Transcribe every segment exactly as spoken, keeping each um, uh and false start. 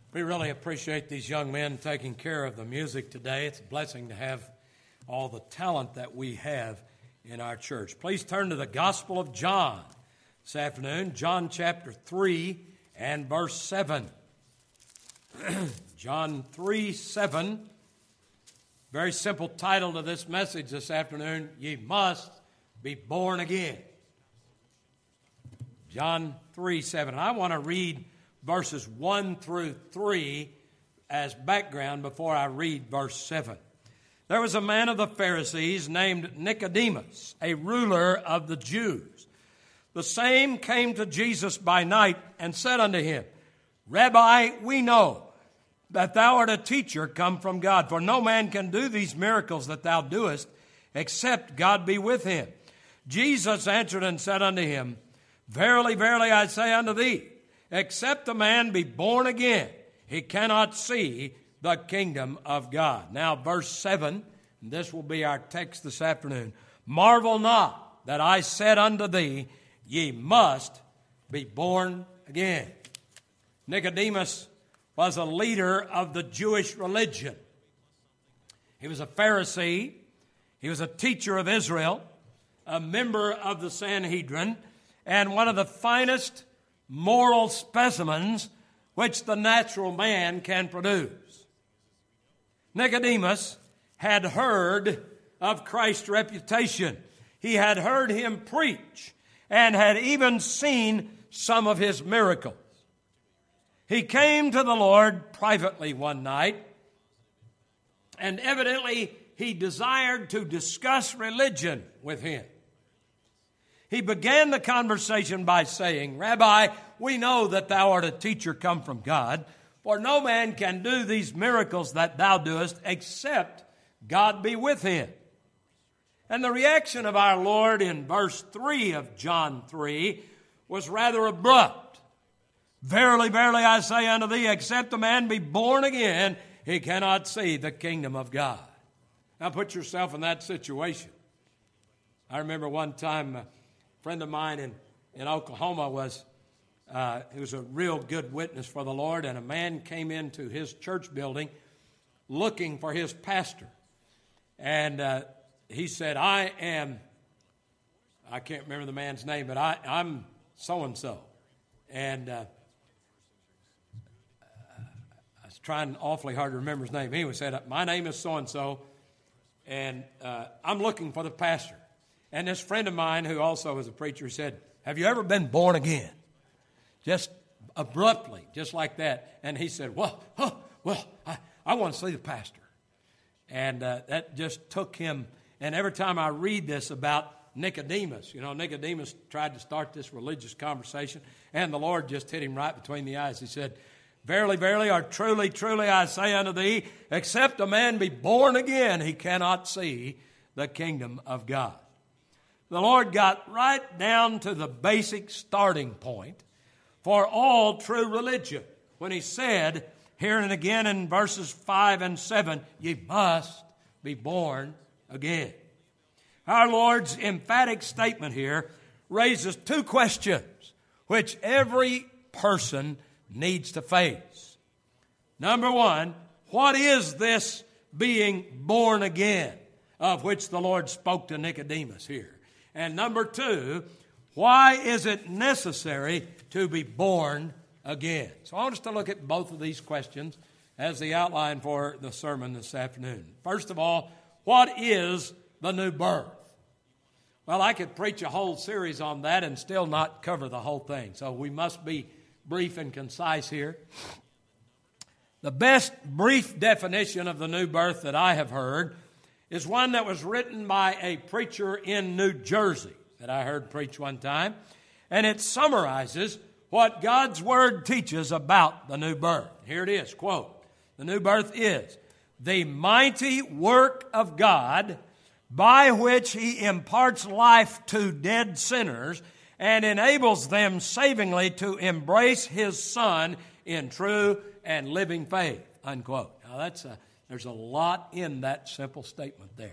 We really appreciate these young men taking care of the music today. It's a blessing to have all the talent that we have in our church. Please turn to the Gospel of John this afternoon, John chapter three and verse seven. John three, seven. Very simple title to this message this afternoon, Ye Must Be Born Again. John three, seven. I want to read verses one through three as background before I read verse seven. There was a man of the Pharisees named Nicodemus, a ruler of the Jews. The same came to Jesus by night and said unto him, Rabbi, we know that thou art a teacher come from God, for no man can do these miracles that thou doest, except God be with him. Jesus answered and said unto him, Verily, verily, I say unto thee, except a man be born again, he cannot see the kingdom of God. Now, verse seven, and this will be our text this afternoon. Marvel not that I said unto thee, Ye must be born again. Nicodemus was a leader of the Jewish religion. He was a Pharisee. He was a teacher of Israel, a member of the Sanhedrin, and one of the finest moral specimens which the natural man can produce. Nicodemus had heard of Christ's reputation. He had heard him preach and had even seen some of his miracles. He came to the Lord privately one night, and evidently he desired to discuss religion with him. He began the conversation by saying, Rabbi, we know that thou art a teacher come from God, for no man can do these miracles that thou doest except God be with him. And the reaction of our Lord in verse three of John three was rather abrupt. Verily, verily, I say unto thee, except a man be born again, he cannot see the kingdom of God. Now put yourself in that situation. I remember one time a friend of mine in, in Oklahoma was, uh, he was a real good witness for the Lord, and a man came into his church building looking for his pastor. And uh, he said, I am, I can't remember the man's name, but I, I'm so-and-so. And uh, I was trying awfully hard to remember his name. He said, my name is so-and-so, and uh, I'm looking for the pastor. And this friend of mine, who also was a preacher, said, have you ever been born again? Just abruptly, just like that. And he said, well, huh, well, I, I want to see the pastor. And uh, that just took him. And every time I read this about Nicodemus, you know, Nicodemus tried to start this religious conversation, and the Lord just hit him right between the eyes. He said, Verily, verily, or truly, truly, I say unto thee, except a man be born again, he cannot see the kingdom of God. The Lord got right down to the basic starting point for all true religion when he said, here and again in verses five and seven, ye must be born again. Our Lord's emphatic statement here raises two questions which every person needs to face. Number one, what is this being born again of which the Lord spoke to Nicodemus here? And number two, why is it necessary to be born again? So I want us to look at both of these questions as the outline for the sermon this afternoon. First of all, what is the new birth? Well, I could preach a whole series on that and still not cover the whole thing. So we must be brief and concise here. The best brief definition of the new birth that I have heard is one that was written by a preacher in New Jersey that I heard preach one time. And it summarizes what God's Word teaches about the new birth. Here it is, quote, the new birth is the mighty work of God by which He imparts life to dead sinners and enables them savingly to embrace His Son in true and living faith, unquote. Now that's a There's a lot in that simple statement there.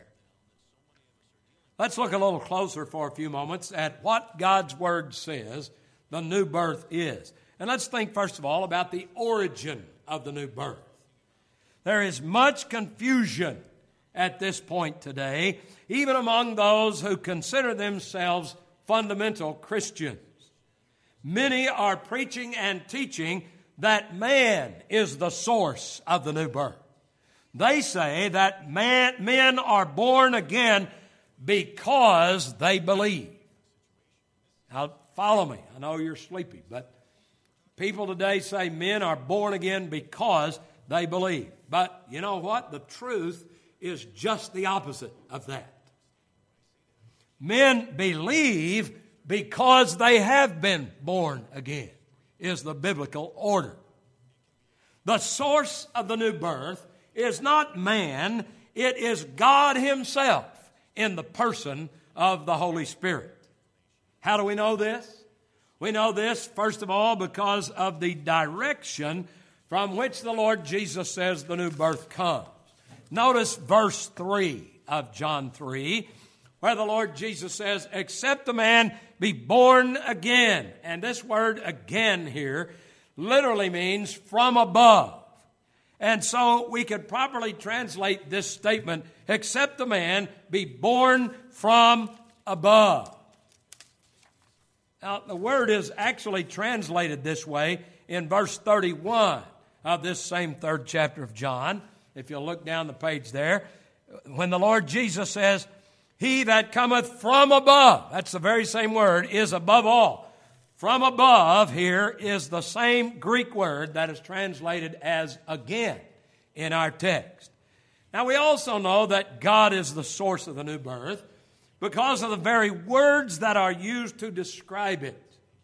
Let's look a little closer for a few moments at what God's Word says the new birth is. And let's think, first of all, about the origin of the new birth. There is much confusion at this point today, even among those who consider themselves fundamental Christians. Many are preaching and teaching that man is the source of the new birth. They say that man, men are born again because they believe. Now, follow me. I know you're sleepy, but people today say men are born again because they believe. But you know what? The truth is just the opposite of that. Men believe because they have been born again, is the biblical order. The source of the new birth is not man, it is God Himself in the person of the Holy Spirit. How do we know this? We know this, first of all, because of the direction from which the Lord Jesus says the new birth comes. Notice verse three of John three, where the Lord Jesus says, except a man be born again. And this word again here literally means from above. And so we could properly translate this statement, except a man be born from above. Now, the word is actually translated this way in verse thirty-one of this same third chapter of John. If you'll look down the page there, when the Lord Jesus says, he that cometh from above, that's the very same word, is above all. From above here is the same Greek word that is translated as again in our text. Now we also know that God is the source of the new birth because of the very words that are used to describe it.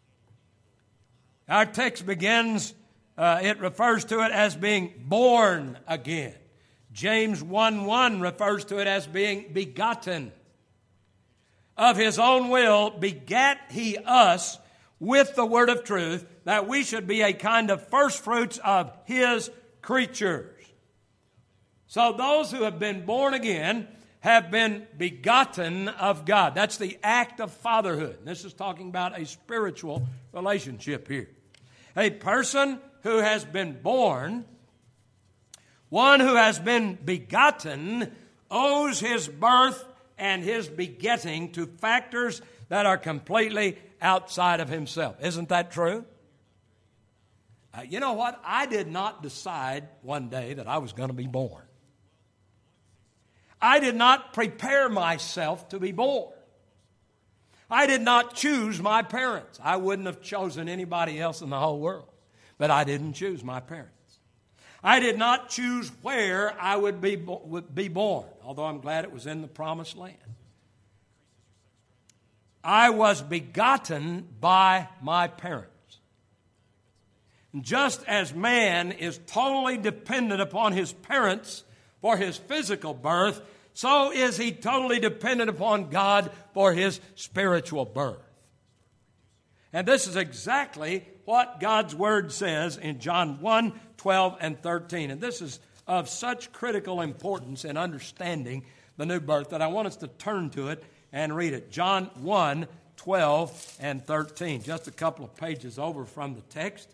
Our text begins, uh, it refers to it as being born again. James one one refers to it as being begotten. Of His own will begat He us with the word of truth, that we should be a kind of first fruits of His creatures. So those who have been born again have been begotten of God. That's the act of fatherhood. This is talking about a spiritual relationship here. A person who has been born, one who has been begotten, owes his birth and his begetting to factors that are completely outside of himself. Isn't that true? Uh, you know what? I did not decide one day that I was going to be born. I did not prepare myself to be born. I did not choose my parents. I wouldn't have chosen anybody else in the whole world, but I didn't choose my parents. I did not choose where I would be, would be born, although I'm glad it was in the promised land. I was begotten by my parents. Just as man is totally dependent upon his parents for his physical birth, so is he totally dependent upon God for his spiritual birth. And this is exactly what God's Word says in John one, twelve, and thirteen. And this is of such critical importance in understanding the new birth that I want us to turn to it and read it. John one, twelve, and thirteen. Just a couple of pages over from the text.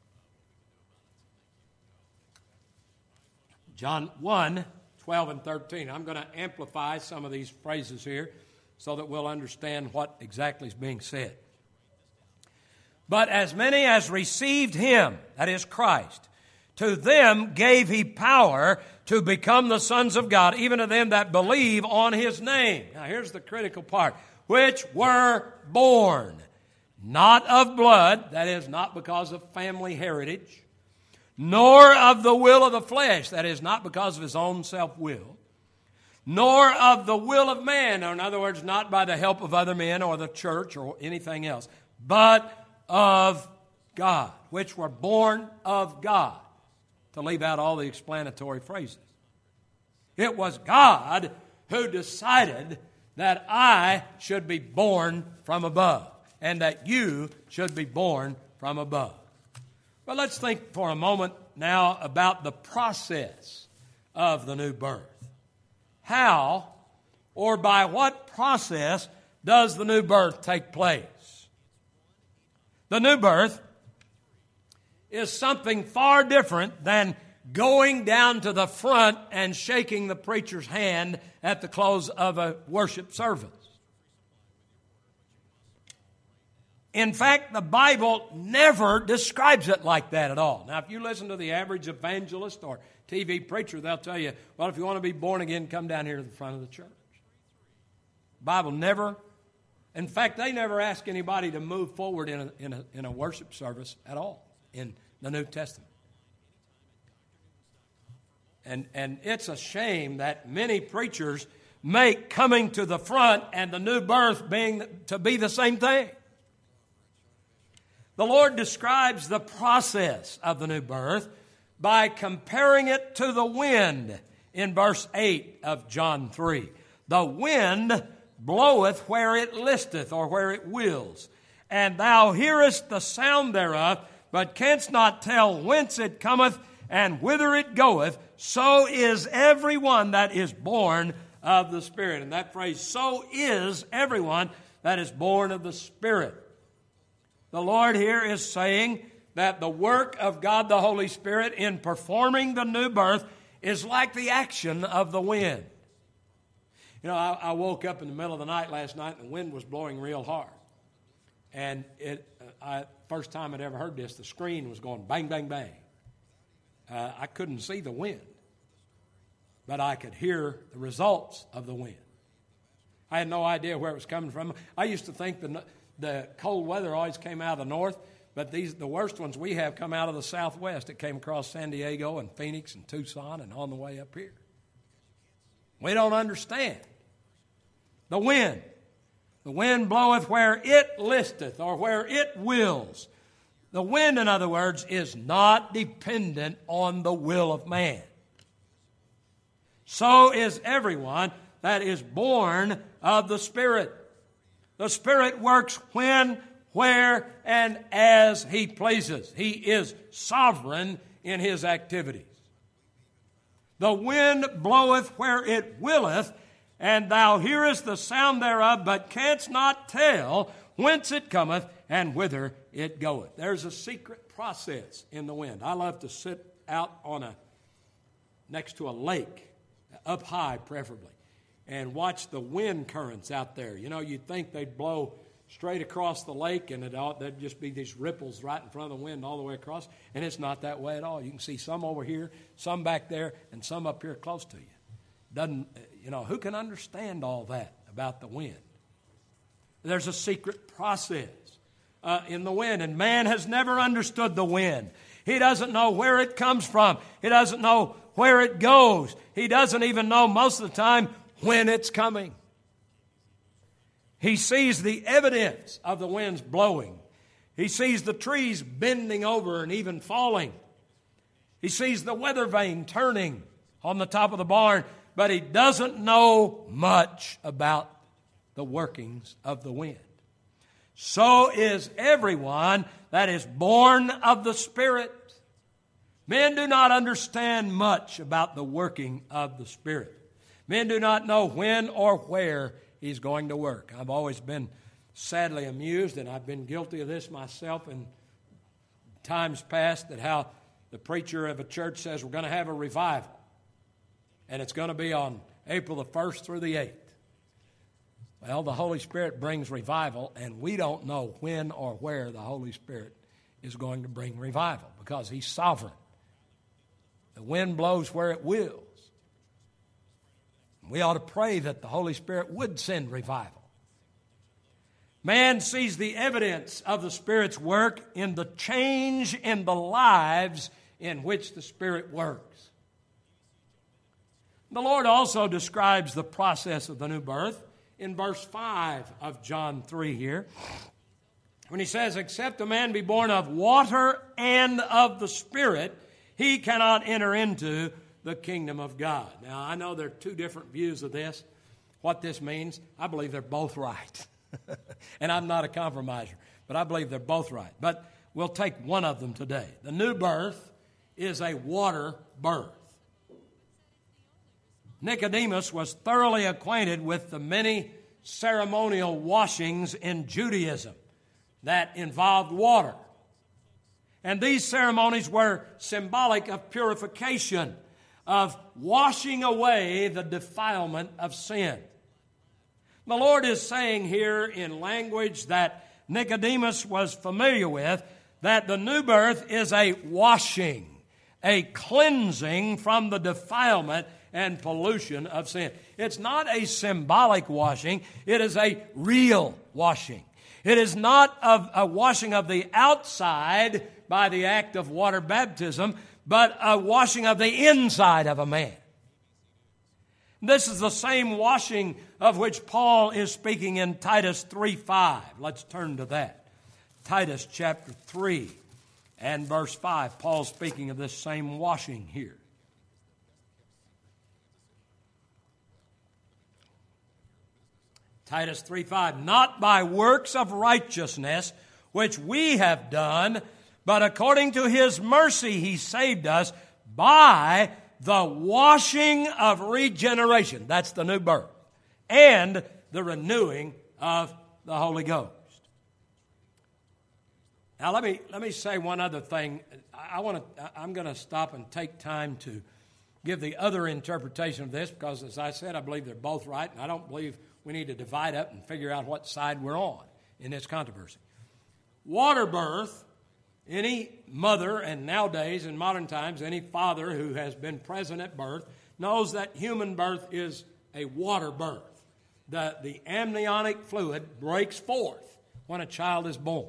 John one, twelve, and thirteen. I'm going to amplify some of these phrases here so that we'll understand what exactly is being said. But as many as received Him, that is Christ, to them gave He power to become the sons of God, even to them that believe on His name. Now here's the critical part. Which were born, not of blood, that is, not because of family heritage, nor of the will of the flesh, that is, not because of his own self-will, nor of the will of man, or in other words, not by the help of other men or the church or anything else, but of God, which were born of God, to leave out all the explanatory phrases. It was God who decided that I should be born from above, and that you should be born from above. But let's think for a moment now about the process of the new birth. How or by what process does the new birth take place? The new birth is something far different than going down to the front and shaking the preacher's hand at the close of a worship service. In fact, the Bible never describes it like that at all. Now, if you listen to the average evangelist or T V preacher, they'll tell you, well, if you want to be born again, come down here to the front of the church. The Bible never, in fact, they never ask anybody to move forward in a, in a, in a worship service at all in the New Testament. And, and it's a shame that many preachers make coming to the front and the new birth being to be the same thing. The Lord describes the process of the new birth by comparing it to the wind in verse eight of John three. The wind bloweth where it listeth, or where it wills, and thou hearest the sound thereof, but canst not tell whence it cometh and whither it goeth. So is everyone that is born of the Spirit. And that phrase, so is everyone that is born of the Spirit. The Lord here is saying that the work of God the Holy Spirit in performing the new birth is like the action of the wind. You know, I, I woke up in the middle of the night last night and the wind was blowing real hard. And it, I, first time I'd ever heard this, the screen was going bang, bang, bang. Uh, I couldn't see the wind, but I could hear the results of the wind. I had no idea where it was coming from. I used to think the, the cold weather always came out of the north, but these the worst ones we have come out of the southwest. It came across San Diego and Phoenix and Tucson and on the way up here. We don't understand. The wind. The wind bloweth where it listeth, or where it wills. The wind, in other words, is not dependent on the will of man. So is everyone that is born of the Spirit. The Spirit works when, where, and as He pleases. He is sovereign in His activities. The wind bloweth where it willeth, and thou hearest the sound thereof, but canst not tell whence it cometh and whither it goeth. There's a secret process in the wind. I love to sit out on a next to a lake, up high preferably, and watch the wind currents out there. You know, you'd think they'd blow straight across the lake and it all, there'd just be these ripples right in front of the wind all the way across, and it's not that way at all. You can see some over here, some back there, and some up here close to you. Doesn't, you know, who can understand all that about the wind? There's a secret process uh, in the wind, and man has never understood the wind. He doesn't know where it comes from. He doesn't know where it goes. He doesn't even know most of the time when it's coming. He sees the evidence of the winds blowing. He sees the trees bending over and even falling. He sees the weather vane turning on the top of the barn, but he doesn't know much about the workings of the wind. So is everyone that is born of the Spirit. Men do not understand much about the working of the Spirit. Men do not know when or where He's going to work. I've always been sadly amused, and I've been guilty of this myself in times past, that how the preacher of a church says we're going to have a revival, and it's going to be on April the first through the eighth. Well, the Holy Spirit brings revival, and we don't know when or where the Holy Spirit is going to bring revival, because He's sovereign. The wind blows where it wills. We ought to pray that the Holy Spirit would send revival. Man sees the evidence of the Spirit's work in the change in the lives in which the Spirit works. The Lord also describes the process of the new birth in verse five of John three here, when He says, except a man be born of water and of the Spirit, he cannot enter into the kingdom of God. Now, I know there are two different views of this. What this means, I believe they're both right. And I'm not a compromiser, but I believe they're both right. But we'll take one of them today. The new birth is a water birth. Nicodemus was thoroughly acquainted with the many ceremonial washings in Judaism that involved water. And these ceremonies were symbolic of purification, of washing away the defilement of sin. The Lord is saying here in language that Nicodemus was familiar with, that the new birth is a washing, a cleansing from the defilement and pollution of sin. It's not a symbolic washing, it is a real washing. It is not of a washing of the outside by the act of water baptism, but a washing of the inside of a man. This is the same washing of which Paul is speaking in Titus three five. Let's turn to that. Titus chapter three and verse five. Paul's speaking of this same washing here. Titus three five. Not by works of righteousness which we have done, but according to His mercy He saved us by the washing of regeneration. That's the new birth. And the renewing of the Holy Ghost. Now let me let me say one other thing. I want to I'm going to stop and take time to give the other interpretation of this, because as I said, I believe they're both right, and I don't believe we need to divide up and figure out what side we're on in this controversy. Water birth, any mother, and nowadays in modern times, any father who has been present at birth knows that human birth is a water birth. The, the amniotic fluid breaks forth when a child is born.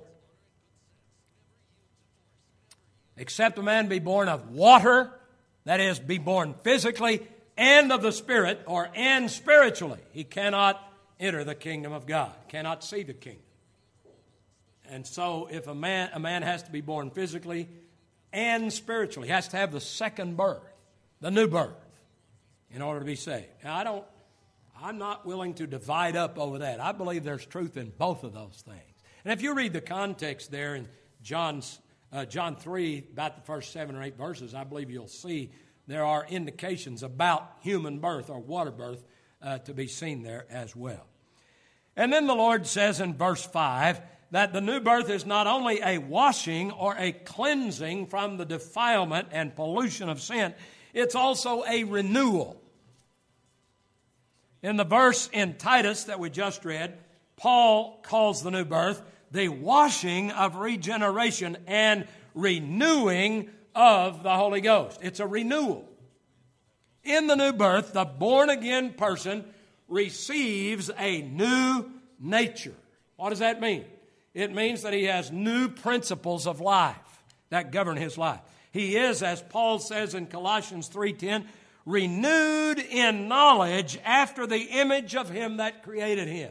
Except a man be born of water, that is, be born physically, and of the Spirit, or and spiritually, he cannot enter the kingdom of God, cannot see the kingdom. And so if a man a man has to be born physically and spiritually, he has to have the second birth, the new birth, in order to be saved. Now, I don't, I'm not willing to divide up over that. I believe there's truth in both of those things. And if you read the context there in John's, uh, John three, about the first seven or eight verses, I believe you'll see there are indications about human birth or water birth uh, to be seen there as well. And then the Lord says in verse five, that the new birth is not only a washing or a cleansing from the defilement and pollution of sin, it's also a renewal. In the verse in Titus that we just read, Paul calls the new birth the washing of regeneration and renewing of the Holy Ghost. It's a renewal. In the new birth, the born-again person receives a new nature. What does that mean? It means that he has new principles of life that govern his life. He is, as Paul says in Colossians three ten, renewed in knowledge after the image of Him that created him.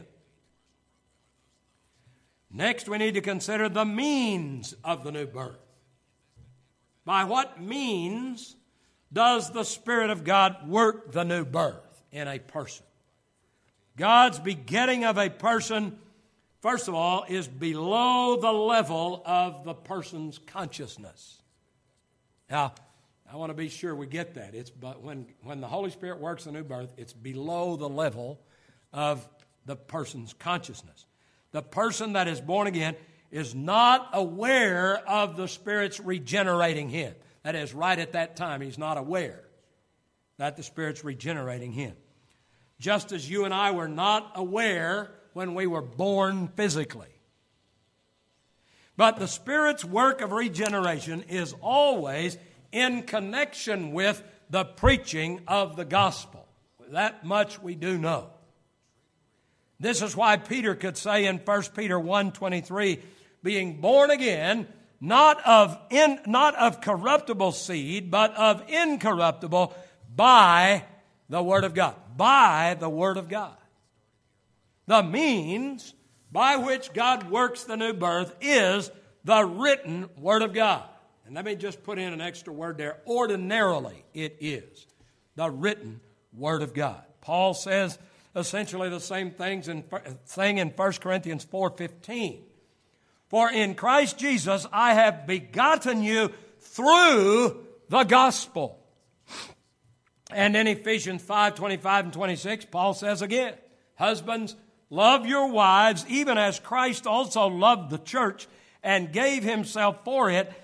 Next, we need to consider the means of the new birth. By what means does the Spirit of God work the new birth in a person? God's begetting of a person, first of all, is below the level of the person's consciousness. Now, I want to be sure we get that. It's but when, when the Holy Spirit works the new birth, it's below the level of the person's consciousness. The person that is born again is not aware of the Spirit's regenerating him. That is, right at that time, he's not aware that the Spirit's regenerating him. Just as you and I were not aware when we were born physically. But the Spirit's work of regeneration is always in connection with the preaching of the gospel. That much we do know. This is why Peter could say in First Peter one twenty-three, being born again, not of in, not of corruptible seed, but of incorruptible, by the Word of God. By the Word of God. The means by which God works the new birth is the written Word of God. And let me just put in an extra word there. Ordinarily, it is the written Word of God. Paul says essentially the same things in, thing in First Corinthians four fifteen. For in Christ Jesus I have begotten you through the gospel. And in Ephesians five twenty-five and twenty-six, Paul says again, husbands, love your wives, even as Christ also loved the church and gave himself for it,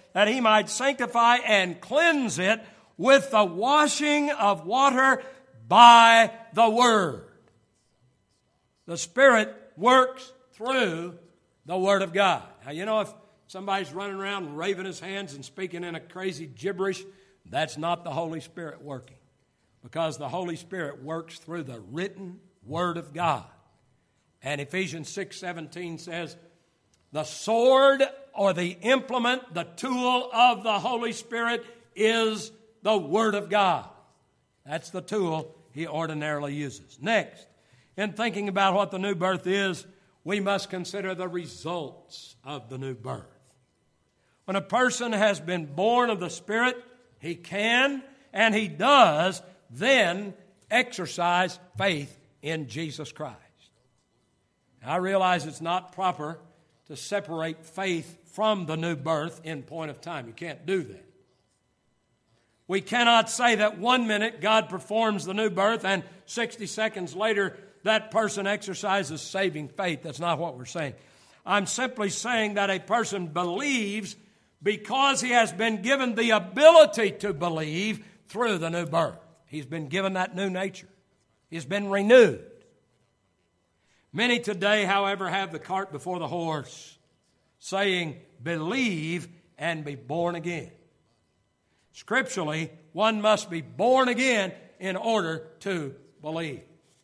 that he might sanctify and cleanse it with the washing of water by the Word. The Spirit works through the Word of God. Now, you know, if somebody's running around waving his hands and speaking in a crazy gibberish, that's not the Holy Spirit working. Because the Holy Spirit works through the written Word of God. And Ephesians six seventeen says, the sword or the implement, the tool of the Holy Spirit is the Word of God. That's the tool he ordinarily uses. Next, in thinking about what the new birth is, we must consider the results of the new birth. When a person has been born of the Spirit, he can and he does then exercise faith in Jesus Christ. I realize it's not proper to separate faith from the new birth in point of time. You can't do that. We cannot say that one minute God performs the new birth and sixty seconds later that person exercises saving faith. That's not what we're saying. I'm simply saying that a person believes because he has been given the ability to believe through the new birth. He's been given that new nature. He's been renewed. Many today, however, have the cart before the horse, saying, believe and be born again. Scripturally, one must be born again in order to believe.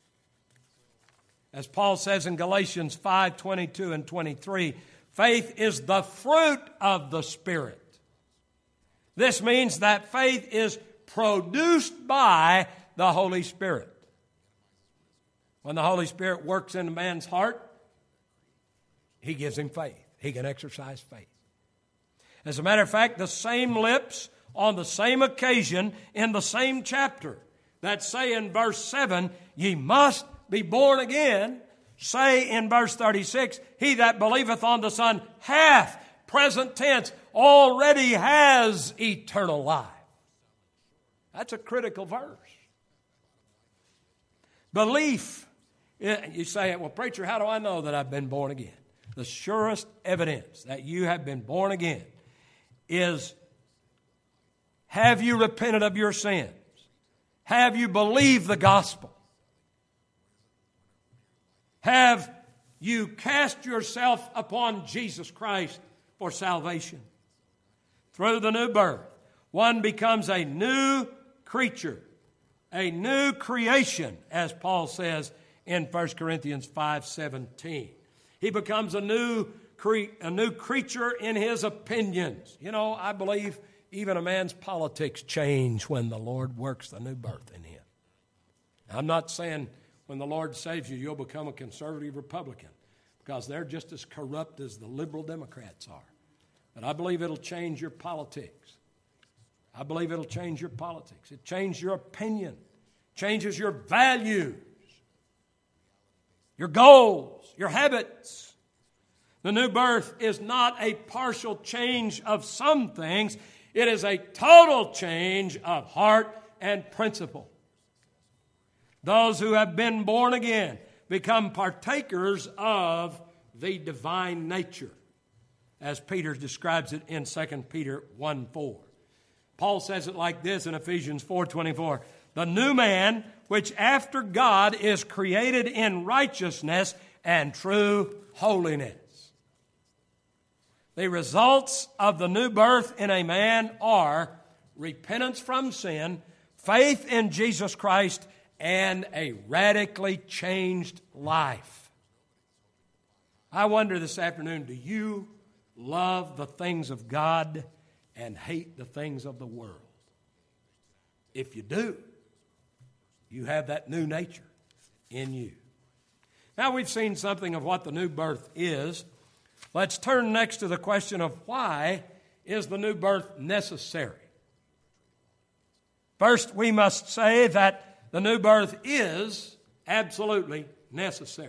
As Paul says in Galatians five twenty-two and twenty-three, faith is the fruit of the Spirit. This means that faith is produced by the Holy Spirit. When the Holy Spirit works in a man's heart, he gives him faith. He can exercise faith. As a matter of fact, the same lips on the same occasion in the same chapter that say in verse seven, ye must be born again, say in verse thirty-six, he that believeth on the Son hath, present tense, already has eternal life. That's a critical verse. Belief. You say, well, preacher, how do I know that I've been born again? The surest evidence that you have been born again is, have you repented of your sins? Have you believed the gospel? Have you cast yourself upon Jesus Christ for salvation? Through the new birth, one becomes a new creature, a new creation, as Paul says in First Corinthians five seventeen. He becomes a new, cre- a new creature in his opinions. You know, I believe even a man's politics change when the Lord works the new birth in him. Now, I'm not saying when the Lord saves you, you'll become a conservative Republican, because they're just as corrupt as the liberal Democrats are. But I believe it'll change your politics. I believe it'll change your politics. It changes your opinion, changes your values, your goals, your habits. The new birth is not a partial change of some things. It is a total change of heart and principle. Those who have been born again become partakers of the divine nature, as Peter describes it in Second Peter one four. Paul says it like this in Ephesians four twenty-four. The new man, which after God is created in righteousness and true holiness. The results of the new birth in a man are repentance from sin, faith in Jesus Christ, and a radically changed life. I wonder this afternoon, do you love the things of God and hate the things of the world? If you do, you have that new nature in you. Now we've seen something of what the new birth is. Let's turn next to the question of why is the new birth necessary? First, we must say that the new birth is absolutely necessary.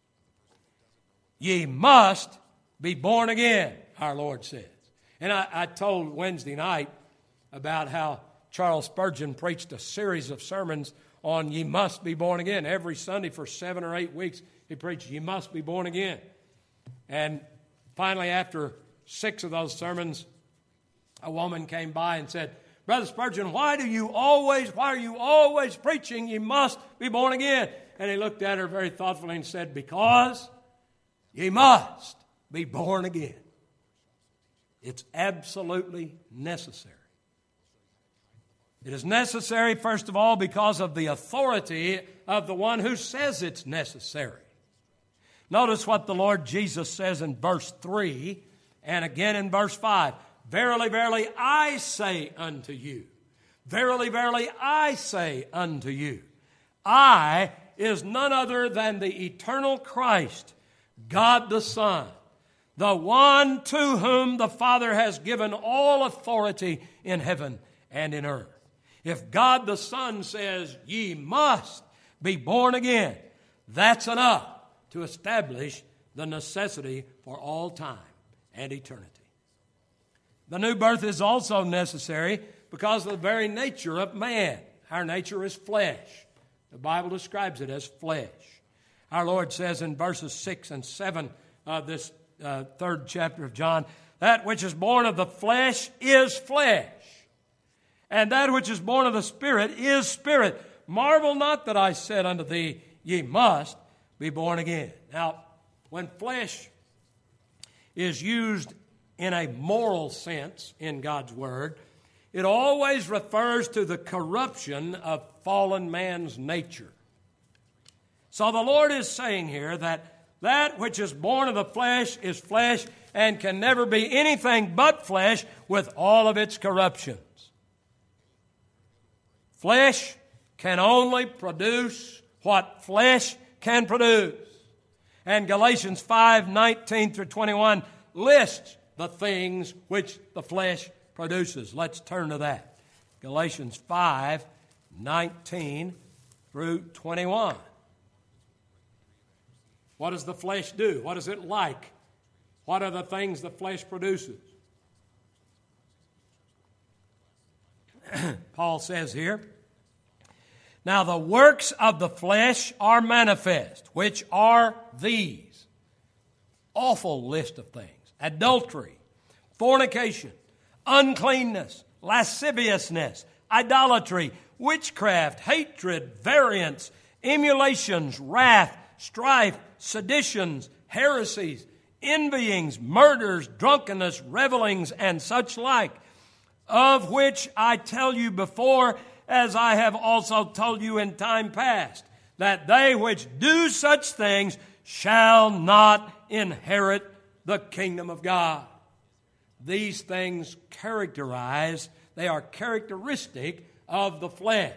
Ye must be born again, our Lord says. And I, I told Wednesday night about how Charles Spurgeon preached a series of sermons on ye must be born again. Every Sunday for seven or eight weeks, he preached, ye must be born again. And finally, after six of those sermons, A woman came by and said, Brother Spurgeon, why do you always, why are you always preaching you must be born again? And he looked at her very thoughtfully and said, because ye must be born again. It's absolutely necessary. It is necessary, first of all, because of the authority of the one who says it's necessary. Notice what the Lord Jesus says in verse three and again in verse five. Verily, verily, I say unto you. Verily, verily, I say unto you. I is none other than the eternal Christ, God the Son, the one to whom the Father has given all authority in heaven and in earth. If God the Son says, ye must be born again, that's enough to establish the necessity for all time and eternity. The new birth is also necessary because of the very nature of man. Our nature is flesh. The Bible describes it as flesh. Our Lord says in verses six and seven of this uh, third chapter of John, that which is born of the flesh is flesh, and that which is born of the Spirit is spirit. Marvel not that I said unto thee, ye must be born again. Now, when flesh is used in a moral sense in God's Word, it always refers to the corruption of fallen man's nature. So the Lord is saying here that that which is born of the flesh is flesh and can never be anything but flesh with all of its corruptions. Flesh can only produce what flesh can produce. And Galatians five, nineteen through twenty-one lists the things which the flesh produces. Let's turn to that. Galatians five, nineteen through twenty-one. What does the flesh do? What is it like? What are the things the flesh produces? Paul says here, now the works of the flesh are manifest, which are these. Awful list of things. Adultery, fornication, uncleanness, lasciviousness, idolatry, witchcraft, hatred, variance, emulations, wrath, strife, seditions, heresies, envyings, murders, drunkenness, revelings, and such like, of which I tell you before, as I have also told you in time past, that they which do such things shall not inherit the kingdom of God. These things characterize, they are characteristic of the flesh.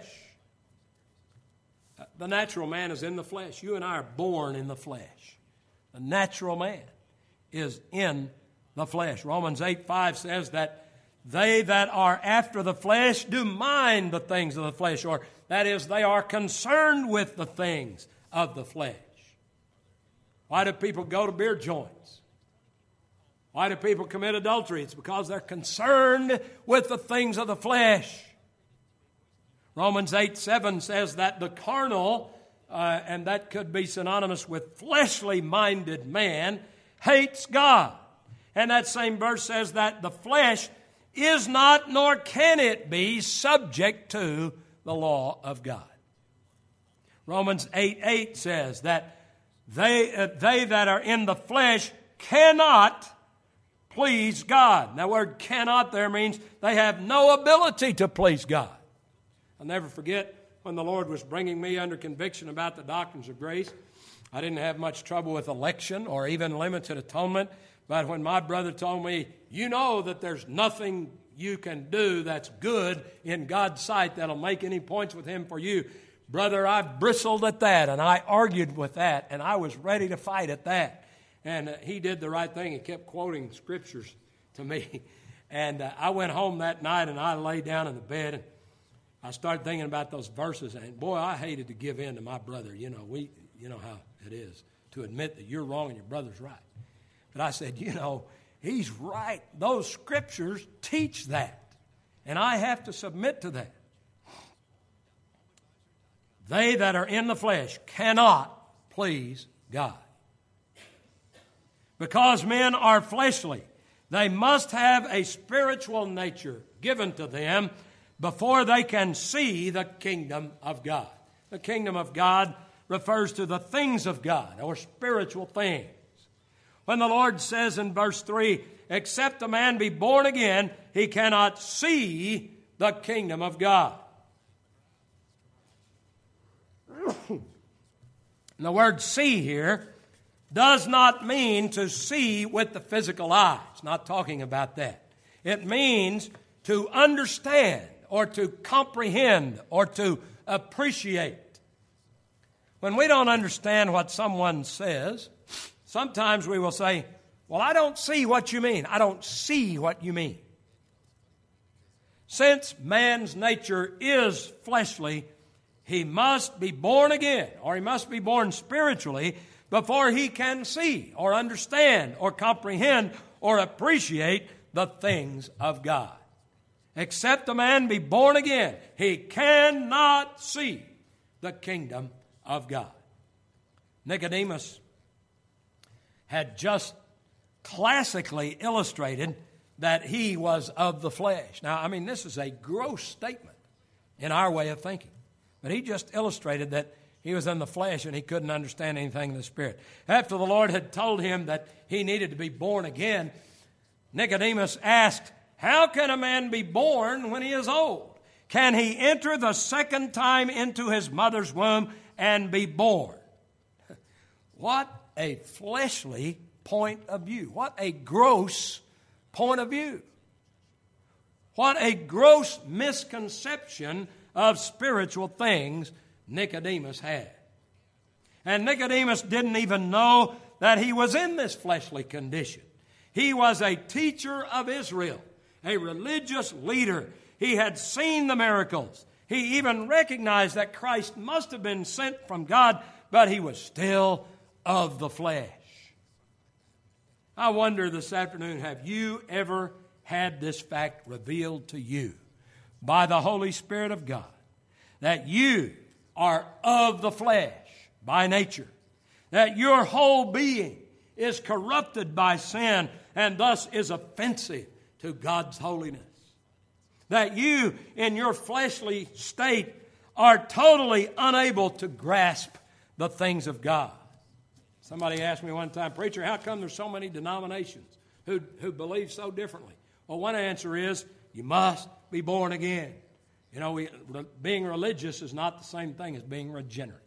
The natural man is in the flesh. You and I are born in the flesh. The natural man is in the flesh. Romans eight five says that they that are after the flesh do mind the things of the flesh, or that is, they are concerned with the things of the flesh. Why do people go to beer joints? Why do people commit adultery? It's because they're concerned with the things of the flesh. Romans eight seven says that the carnal, uh, and that could be synonymous with fleshly minded man, hates God. And that same verse says that the flesh is not, nor can it be, subject to the law of God. Romans eight eight says that they, uh, they that are in the flesh cannot please God. Now, the word cannot there means they have no ability to please God. I'll never forget when the Lord was bringing me under conviction about the doctrines of grace. I didn't have much trouble with election or even limited atonement. But when my brother told me, you know that there's nothing you can do that's good in God's sight that'll make any points with Him for you, brother, I bristled at that and I argued with that and I was ready to fight at that. And uh, he did the right thing. He kept quoting scriptures to me. And uh, I went home that night and I lay down in the bed and I started thinking about those verses. And boy, I hated to give in to my brother. You know, we, you know how it is to admit that you're wrong and your brother's right. But I said, you know, he's right. Those scriptures teach that. And I have to submit to that. They that are in the flesh cannot please God. Because men are fleshly, They must have a spiritual nature given to them before they can see the kingdom of God. The kingdom of God refers to the things of God, or spiritual things. When the Lord says in verse three, except a man be born again, he cannot see the kingdom of God. The word see here does not mean to see with the physical eye. It's not talking about that. It means to understand or to comprehend or to appreciate. When we don't understand what someone says, sometimes we will say, well, I don't see what you mean. I don't see what you mean. Since man's nature is fleshly, he must be born again, or he must be born spiritually before he can see or understand or comprehend or appreciate the things of God. Except a man be born again, he cannot see the kingdom of God. Nicodemus had just classically illustrated that he was of the flesh. Now, I mean, this is a gross statement in our way of thinking. But he just illustrated that he was in the flesh and he couldn't understand anything in the Spirit. After the Lord had told him that he needed to be born again, Nicodemus asked, how can a man be born when he is old? Can he enter the second time into his mother's womb and be born? What a fleshly point of view. What a gross point of view. What a gross misconception of spiritual things Nicodemus had. And Nicodemus didn't even know that he was in this fleshly condition. He was a teacher of Israel, a religious leader. He had seen the miracles. He even recognized that Christ must have been sent from God, but he was still of the flesh. I wonder this afternoon, have you ever had this fact revealed to you by the Holy Spirit of God, that you are of the flesh by nature, that your whole being is corrupted by sin and thus is offensive to God's holiness, that you in your fleshly state are totally unable to grasp the things of God. Somebody asked me one time, preacher, how come there's so many denominations who, who believe so differently? Well, one answer is you must be born again. You know, we, being religious is not the same thing as being regenerate.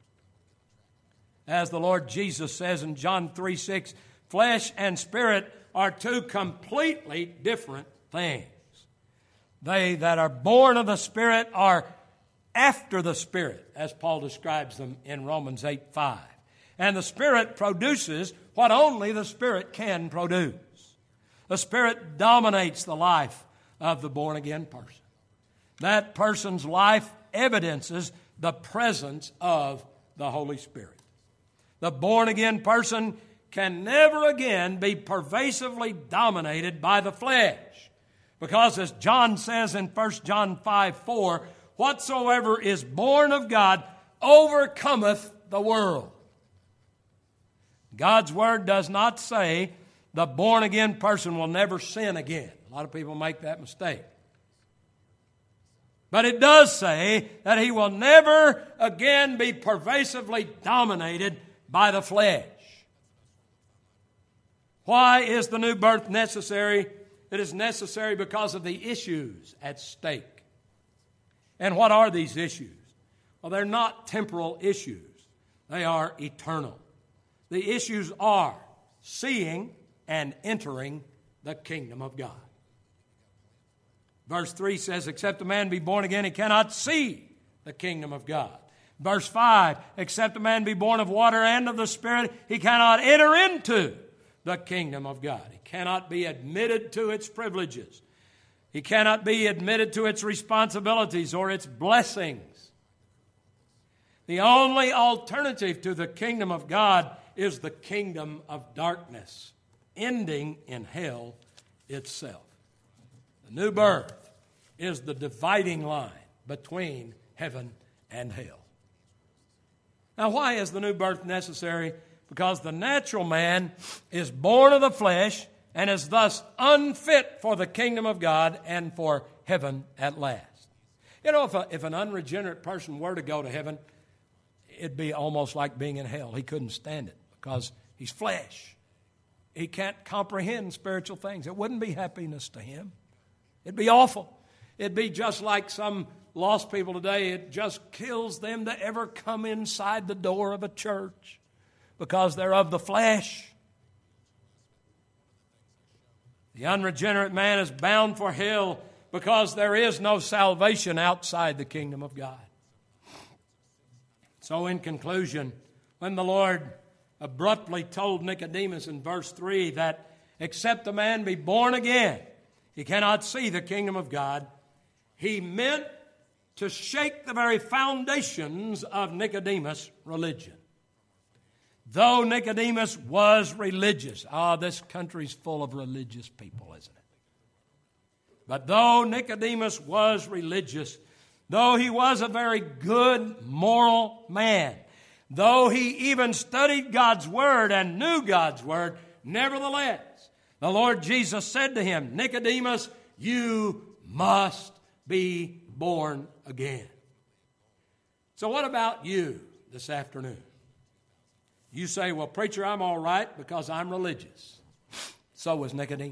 As the Lord Jesus says in John three six, flesh and spirit are two completely different things. They that are born of the Spirit are after the Spirit, as Paul describes them in Romans eight five. And the Spirit produces what only the Spirit can produce. The Spirit dominates the life of the born-again person. That person's life evidences the presence of the Holy Spirit. The born-again person can never again be pervasively dominated by the flesh. Because as John says in First John five four, whatsoever is born of God overcometh the world. God's Word does not say the born-again person will never sin again. A lot of people make that mistake. But it does say that he will never again be pervasively dominated by the flesh. Why is the new birth necessary? It is necessary because of the issues at stake. And what are these issues? Well, they're not temporal issues. They are eternal. The issues are seeing and entering the kingdom of God. Verse three says, except a man be born again, he cannot see the kingdom of God. Verse five, except a man be born of water and of the Spirit, he cannot enter into the kingdom of God. He cannot be admitted to its privileges. He cannot be admitted to its responsibilities or its blessings. The only alternative to the kingdom of God is the kingdom of darkness, ending in hell itself. The new birth is the dividing line between heaven and hell. Now, why is the new birth necessary? Because the natural man is born of the flesh and is thus unfit for the kingdom of God and for heaven at last. You know, if, a, if an unregenerate person were to go to heaven, it'd be almost like being in hell. He couldn't stand it because he's flesh. He can't comprehend spiritual things. It wouldn't be happiness to him. It'd be awful. It'd be just like some lost people today. It just kills them to ever come inside the door of a church because they're of the flesh. The unregenerate man is bound for hell because there is no salvation outside the kingdom of God. So in conclusion, when the Lord abruptly told Nicodemus in verse three that except a man be born again, he cannot see the kingdom of God, he meant to shake the very foundations of Nicodemus' religion. Though Nicodemus was religious, ah, this country's full of religious people, isn't it? But though Nicodemus was religious, though he was a very good moral man, though he even studied God's Word and knew God's Word, nevertheless, the Lord Jesus said to him, Nicodemus, you must be born again. So what about you this afternoon? You say, well, preacher, I'm all right because I'm religious. So was Nicodemus.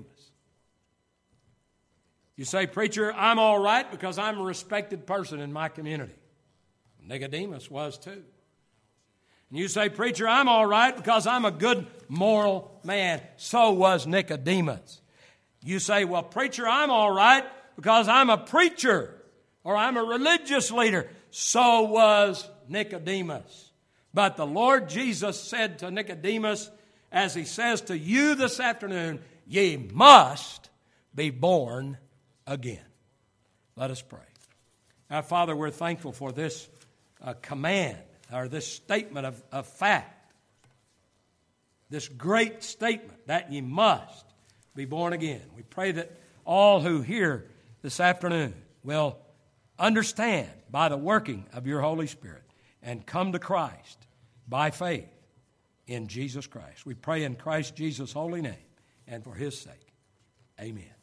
You say, preacher, I'm all right because I'm a respected person in my community. Nicodemus was too. And you say, preacher, I'm all right because I'm a good moral man. So was Nicodemus. You say, well, preacher, I'm all right because I'm a preacher or I'm a religious leader. So was Nicodemus. But the Lord Jesus said to Nicodemus, as he says to you this afternoon, ye must be born again. Let us pray. Now, Father, we're thankful for this uh, command or this statement of, of fact, this great statement that ye must be born again. We pray that all who hear this afternoon will understand by the working of your Holy Spirit and come to Christ by faith in Jesus Christ. We pray in Christ Jesus' holy name and for his sake. Amen.